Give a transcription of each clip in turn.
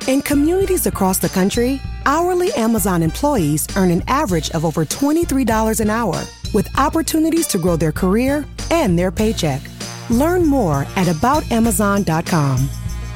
In communities across the country, hourly Amazon employees earn an average of over $23 an hour, with opportunities to grow their career and their paycheck. Learn more at aboutamazon.com.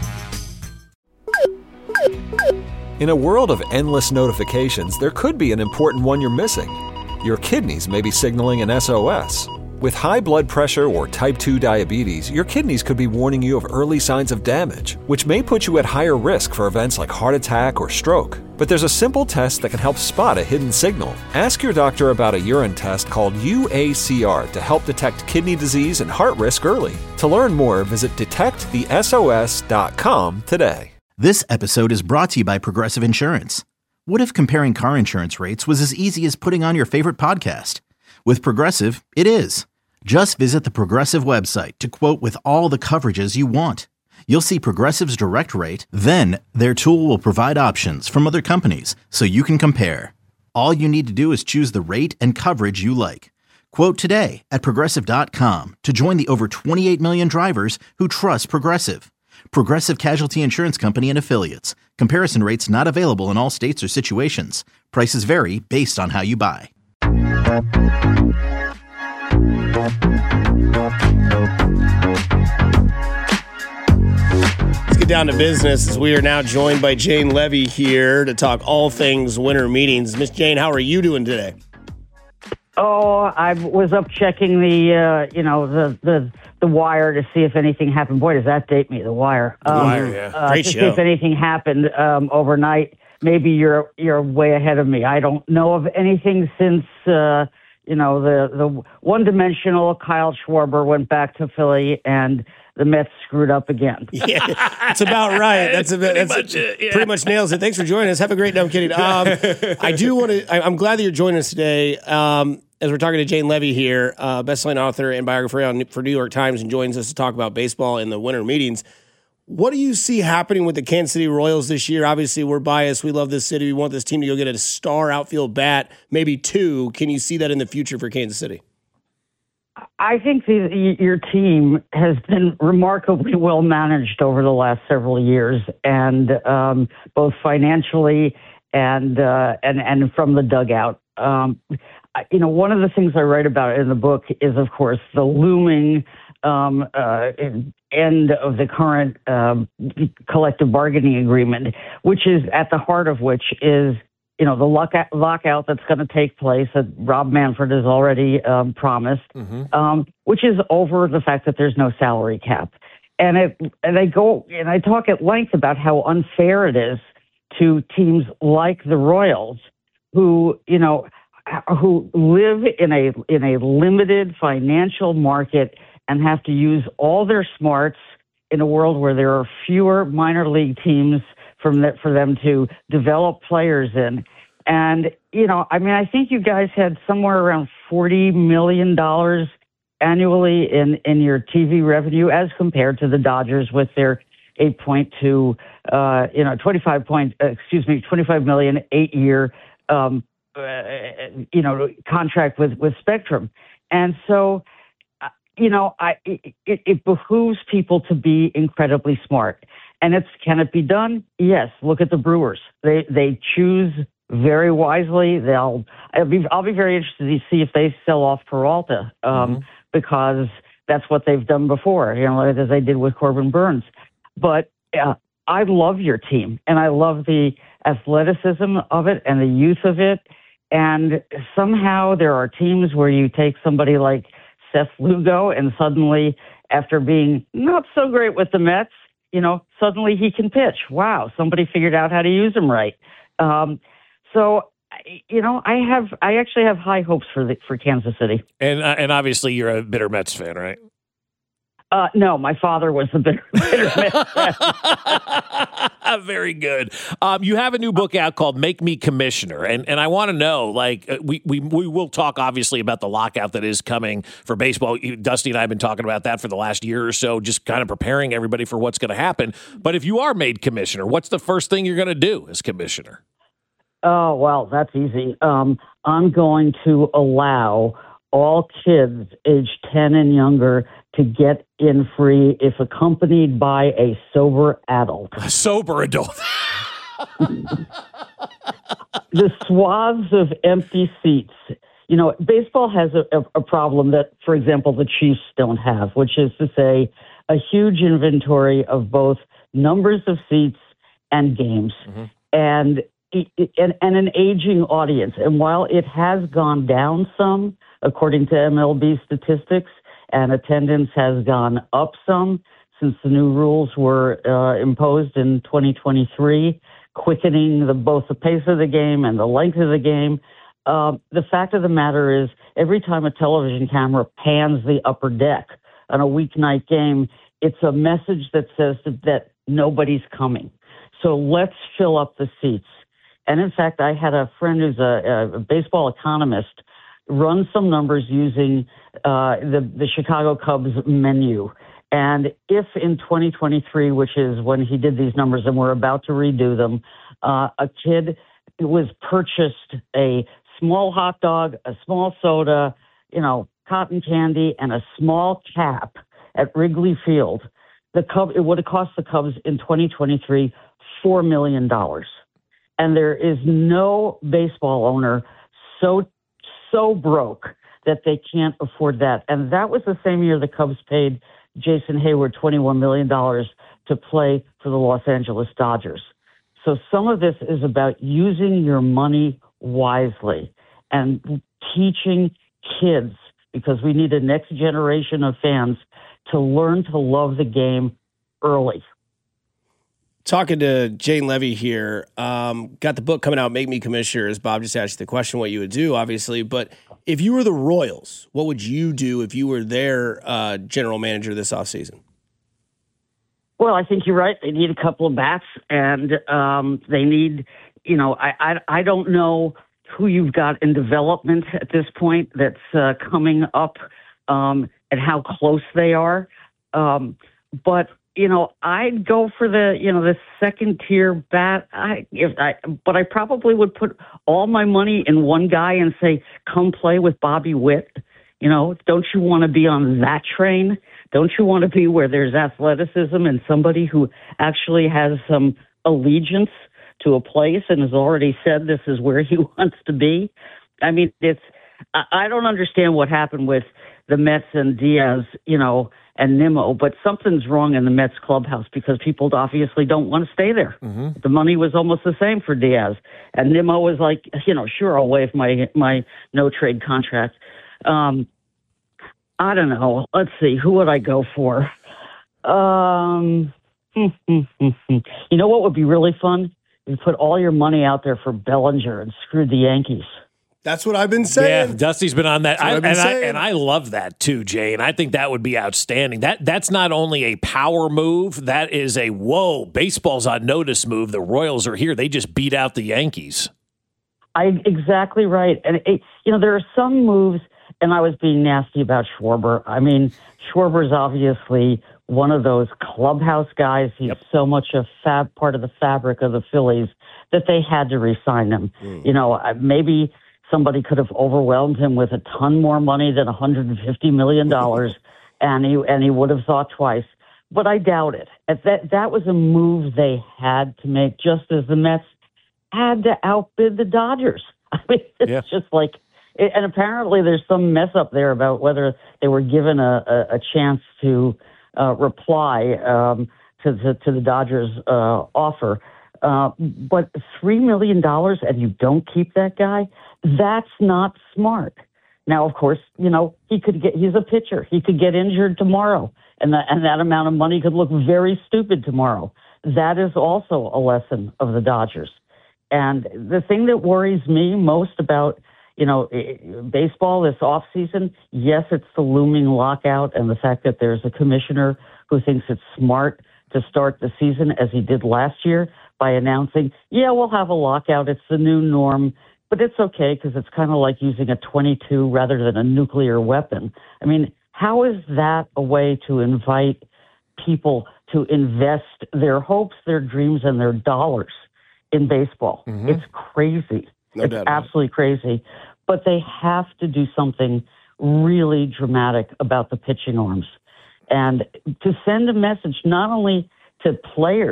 In a world of endless notifications, there could be an important one you're missing. Your kidneys may be signaling an SOS. With high blood pressure or type 2 diabetes, your kidneys could be warning you of early signs of damage, which may put you at higher risk for events like heart attack or stroke. But there's a simple test that can help spot a hidden signal. Ask your doctor about a urine test called UACR to help detect kidney disease and heart risk early. To learn more, visit detectthesos.com today. This episode is brought to you by Progressive Insurance. What if comparing car insurance rates was as easy as putting on your favorite podcast? With Progressive, it is. Just visit the Progressive website to quote with all the coverages you want. You'll see Progressive's direct rate, then their tool will provide options from other companies so you can compare. All you need to do is choose the rate and coverage you like. Quote today at Progressive.com to join the over 28 million drivers who trust Progressive. Progressive Casualty Insurance Company and Affiliates. Comparison rates not available in all states or situations. Prices vary based on how you buy. Let's get down to business as we are now joined by Jane Levy here to talk all things winter meetings. Miss Jane, how are you doing today? Oh, I was up checking the Wire to see if anything happened. Boy, does that date me, The Wire. The Wire, yeah. Great to show. see if anything happened overnight. Maybe you're way ahead of me. I don't know of anything since the one-dimensional Kyle Schwarber went back to Philly and the Mets screwed up again. Yeah, that's about right. Pretty much nails it. Thanks for joining us. Have a great day. I'm kidding. I'm glad that you're joining us today. As we're talking to Jane Levy here, best-selling author and biographer for New York Times, and joins us to talk about baseball in the winter meetings. What do you see happening with the Kansas City Royals this year? Obviously, we're biased. We love this city. We want this team to go get a star outfield bat, maybe two. Can you see that in the future for Kansas City? I think your team has been remarkably well managed over the last several years, and both financially and from the dugout. One of the things I write about in the book is, of course, the looming end of the current collective bargaining agreement, which is at the heart of which is, the lockout that's going to take place that Rob Manfred has already promised, which is over the fact that there's no salary cap. And I talk at length about how unfair it is to teams like the Royals who live in a limited financial market and have to use all their smarts in a world where there are fewer minor league teams for them to develop players in. And, I think you guys had somewhere around $40 million annually in your TV revenue as compared to the Dodgers with their 25 million 8-year, contract with Spectrum. And so, it behooves people to be incredibly smart. And can it be done? Yes. Look at the Brewers. They choose very wisely. I'll be very interested to see if they sell off Peralta, because that's what they've done before, as they did with Corbin Burns. But I love your team, and I love the athleticism of it and the youth of it. And somehow there are teams where you take somebody like Seth Lugo, and suddenly, after being not so great with the Mets, suddenly he can pitch. Wow, somebody figured out how to use him right. So I actually have high hopes for Kansas City. And obviously you're a bitter Mets fan, right? No, my father was the bitter Mets fan. Very good. You have a new book out called Make Me Commissioner. And I want to know, we will talk obviously about the lockout that is coming for baseball. Dusty and I have been talking about that for the last year or so, just kind of preparing everybody for what's going to happen. But if you are made commissioner, what's the first thing you're going to do as commissioner? Oh, well, that's easy. I'm going to allow all kids aged 10 and younger to get in free if accompanied by a sober adult. A sober adult. The swaths of empty seats. You know, baseball has a problem that, for example, the Chiefs don't have, which is to say a huge inventory of both numbers of seats and games, and an aging audience. And while it has gone down some, according to MLB statistics, and attendance has gone up some since the new rules were imposed in 2023, quickening both the pace of the game and the length of the game. The fact of the matter is, every time a television camera pans the upper deck on a weeknight game, it's a message that says that nobody's coming. So let's fill up the seats. And in fact, I had a friend who's a baseball economist run some numbers using the Chicago Cubs menu. And if in 2023, which is when he did these numbers and we're about to redo them, a kid was purchased a small hot dog, a small soda, cotton candy, and a small cap at Wrigley Field, it would have cost the Cubs in 2023 $4 million. And there is no baseball owner so broke that they can't afford that. And that was the same year the Cubs paid Jason Hayward $21 million to play for the Los Angeles Dodgers. So some of this is about using your money wisely and teaching kids, because we need a next generation of fans to learn to love the game early. Talking to Jane Levy here, got the book coming out, Make Me Commissioner, as Bob just asked you the question what you would do, obviously. But if you were the Royals, what would you do if you were their general manager this offseason? Well, I think you're right. They need a couple of bats, and they need, I don't know who you've got in development at this point that's coming up and how close they are. But I'd go for the second tier bat. But I probably would put all my money in one guy and say, come play with Bobby Witt. Don't you want to be on that train? Don't you want to be where there's athleticism and somebody who actually has some allegiance to a place and has already said this is where he wants to be? I mean, I don't understand what happened with the Mets and Diaz, and Nimmo, but something's wrong in the Mets clubhouse because people obviously don't want to stay there. Mm-hmm. The money was almost the same for Diaz. And Nimmo was like, sure, I'll waive my no-trade contract. I don't know. Let's see. Who would I go for? You know what would be really fun? You put all your money out there for Bellinger and screw the Yankees. That's what I've been saying. Yeah, Dusty's been on that. I love that too, Jay. And I think that would be outstanding. That's not only a power move, that is a baseball's on notice move. The Royals are here. They just beat out the Yankees. Exactly right. And there are some moves, and I was being nasty about Schwarber. I mean, Schwarber's obviously one of those clubhouse guys. He's so much a part of the fabric of the Phillies that they had to re-sign him. Maybe somebody could have overwhelmed him with a ton more money than $150 million, and he would have thought twice. But I doubt it. That was a move they had to make, just as the Mets had to outbid the Dodgers. I mean, it's just like, and apparently there's some mess up there about whether they were given a chance to reply to the Dodgers' offer. But $3 million and you don't keep that guy, that's not smart. Now, of course, he's a pitcher. He could get injured tomorrow, and that amount of money could look very stupid tomorrow. That is also a lesson of the Dodgers. And the thing that worries me most about, baseball this offseason, yes, it's the looming lockout and the fact that there's a commissioner who thinks it's smart to start the season as he did last year by announcing, we'll have a lockout. It's the new norm. But it's okay because it's kind of like using a .22 rather than a nuclear weapon. I mean, how is that a way to invite people to invest their hopes, their dreams, and their dollars in baseball? Mm-hmm. It's crazy. It's absolutely crazy. But they have to do something really dramatic about the pitching arms. And to send a message not only to players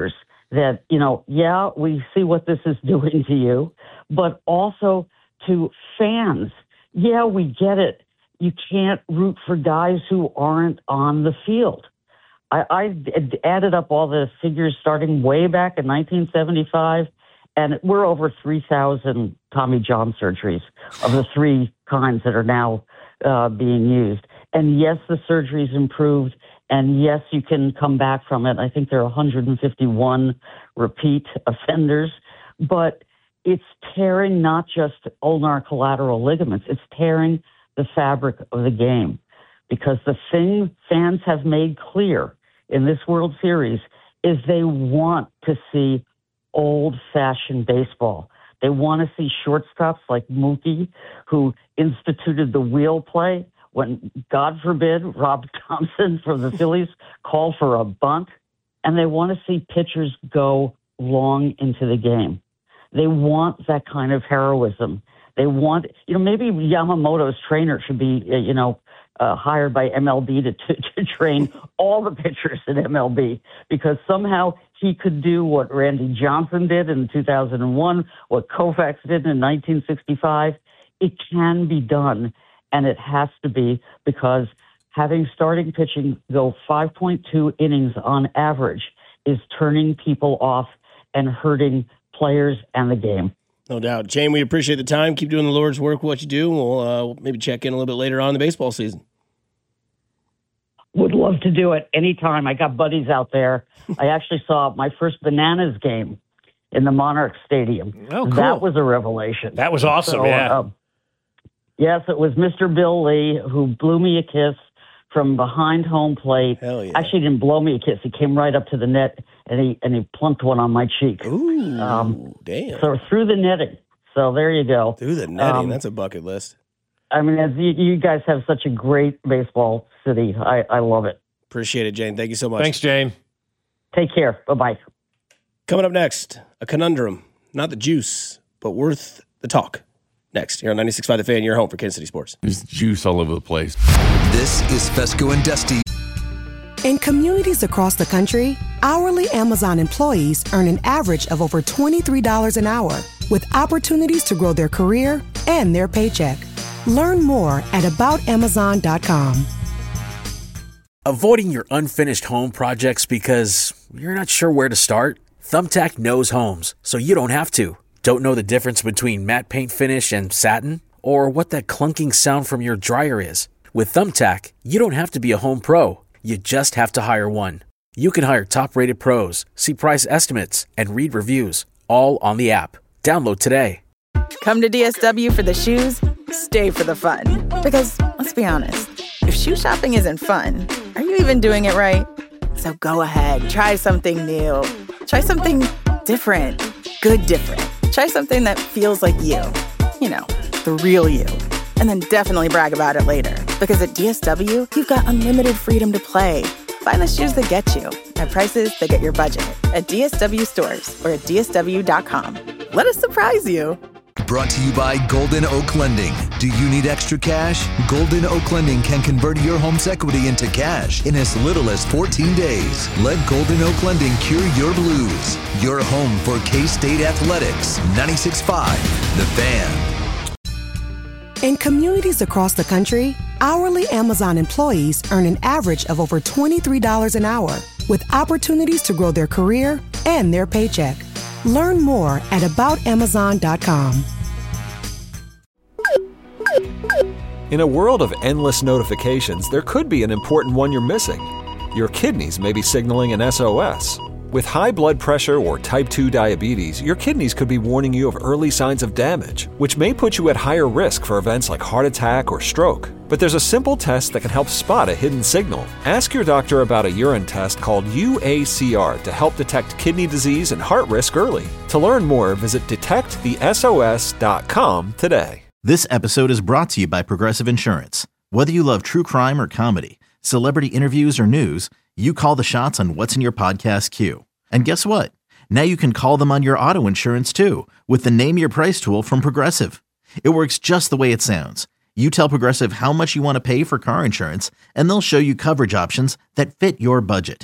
that, yeah, we see what this is doing to you, but also to fans. Yeah, we get it. You can't root for guys who aren't on the field. I added up all the figures starting way back in 1975, and we're over 3,000 Tommy John surgeries of the three kinds that are now being used. And yes, the surgery's improved, and yes, you can come back from it. I think there are 151 repeat offenders, but it's tearing not just ulnar collateral ligaments, it's tearing the fabric of the game. Because the thing fans have made clear in this World Series is they want to see old-fashioned baseball. They want to see shortstops like Mookie, who instituted the wheel play when, God forbid, Rob Thompson from the Phillies called for a bunt. And they want to see pitchers go long into the game. They want that kind of heroism. They want, maybe Yamamoto's trainer should be, hired by MLB to train all the pitchers in MLB, because somehow he could do what Randy Johnson did in 2001, what Koufax did in 1965. It can be done, and it has to be, because having starting pitching go 5.2 innings on average is turning people off and hurting players and the game. No doubt. Jane, we appreciate the time. Keep doing the Lord's work, what you do. We'll maybe check in a little bit later on in the baseball season. Would love to do it anytime. I got buddies out there. I actually saw my first Bananas game in the Monarch Stadium. Oh, cool. That was a revelation. That was awesome, yeah. Yes, it was Mr. Bill Lee who blew me a kiss from behind home plate. Hell yeah. Actually, he didn't blow me a kiss. He came right up to the net, and he plunked one on my cheek. Ooh, damn. So through the netting. So there you go. Through the netting. That's a bucket list. I mean, you guys have such a great baseball city. I love it. Appreciate it, Jane. Thank you so much. Thanks, Jane. Take care. Bye-bye. Coming up next, a conundrum. Not the juice, but worth the talk. Next, here on 96.5 The Fan, your home for Kansas City sports. There's juice all over the place. This is Fesco and Dusty. In communities across the country, hourly Amazon employees earn an average of over $23 an hour, with opportunities to grow their career and their paycheck. Learn more at aboutamazon.com. Avoiding your unfinished home projects because you're not sure where to start? Thumbtack knows homes, so you don't have to. Don't know the difference between matte paint finish and satin? Or what that clunking sound from your dryer is? With Thumbtack, you don't have to be a home pro. You just have to hire one. You can hire top-rated pros, see price estimates, and read reviews, all on the app. Download today. Come to DSW for the shoes, stay for the fun. Because, let's be honest, if shoe shopping isn't fun, are you even doing it right? So go ahead, try something new. Try something different. Good different. Try something that feels like you. The real you. And then definitely brag about it later. Because at DSW, you've got unlimited freedom to play. Find the shoes that get you at prices that get your budget at DSW stores or at DSW.com. Let us surprise you. Brought to you by Golden Oak Lending. Do you need extra cash? Golden Oak Lending can convert your home's equity into cash in as little as 14 days. Let Golden Oak Lending cure your blues. Your home for K-State Athletics. 96.5 The Fan. In communities across the country, hourly Amazon employees earn an average of over $23 an hour, with opportunities to grow their career and their paycheck. Learn more at aboutamazon.com. In a world of endless notifications, there could be an important one you're missing. Your kidneys may be signaling an SOS. With high blood pressure or type 2 diabetes, your kidneys could be warning you of early signs of damage, which may put you at higher risk for events like heart attack or stroke. But there's a simple test that can help spot a hidden signal. Ask your doctor about a urine test called UACR to help detect kidney disease and heart risk early. To learn more, visit detectthesos.com today. This episode is brought to you by Progressive Insurance. Whether you love true crime or comedy, celebrity interviews or news, you call the shots on what's in your podcast queue. And guess what? Now you can call them on your auto insurance too with the Name Your Price tool from Progressive. It works just the way it sounds. You tell Progressive how much you want to pay for car insurance, and they'll show you coverage options that fit your budget.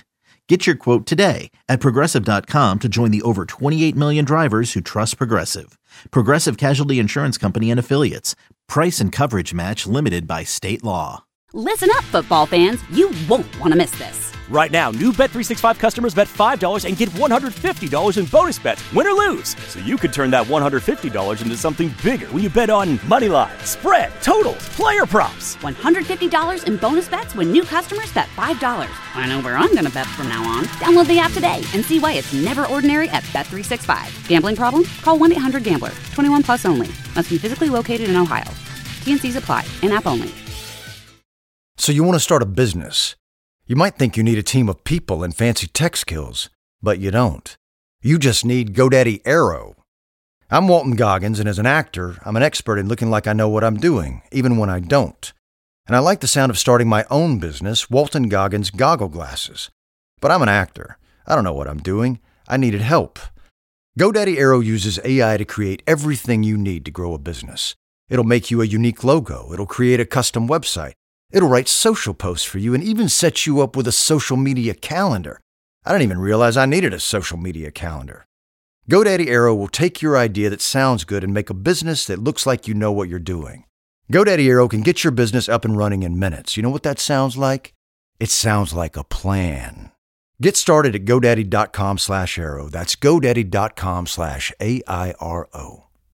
Get your quote today at Progressive.com to join the over 28 million drivers who trust Progressive. Progressive Casualty Insurance Company and Affiliates. Price and coverage match limited by state law. Listen up, football fans. You won't want to miss this. Right now, new Bet365 customers bet $5 and get $150 in bonus bets, win or lose. So you could turn that $150 into something bigger when you bet on moneyline, spread, totals, player props. $150 in bonus bets when new customers bet $5. I know where I'm going to bet from now on. Download the app today and see why it's never ordinary at Bet365. Gambling problem? Call 1-800-GAMBLER. 21 plus only. Must be physically located in Ohio. T&Cs apply. In-app only. So you want to start a business. You might think you need a team of people and fancy tech skills, but you don't. You just need GoDaddy Aero. I'm Walton Goggins, and as an actor, I'm an expert in looking like I know what I'm doing, even when I don't. And I like the sound of starting my own business, Walton Goggins Goggle Glasses. But I'm an actor. I don't know what I'm doing. I needed help. GoDaddy Aero uses AI to create everything you need to grow a business. It'll make you a unique logo. It'll create a custom website. It'll write social posts for you and even set you up with a social media calendar. I didn't even realize I needed a social media calendar. GoDaddy Aero will take your idea that sounds good and make a business that looks like you know what you're doing. GoDaddy Aero can get your business up and running in minutes. You know what that sounds like? It sounds like a plan. Get started at GoDaddy.com/Aero. That's GoDaddy.com/AIRO.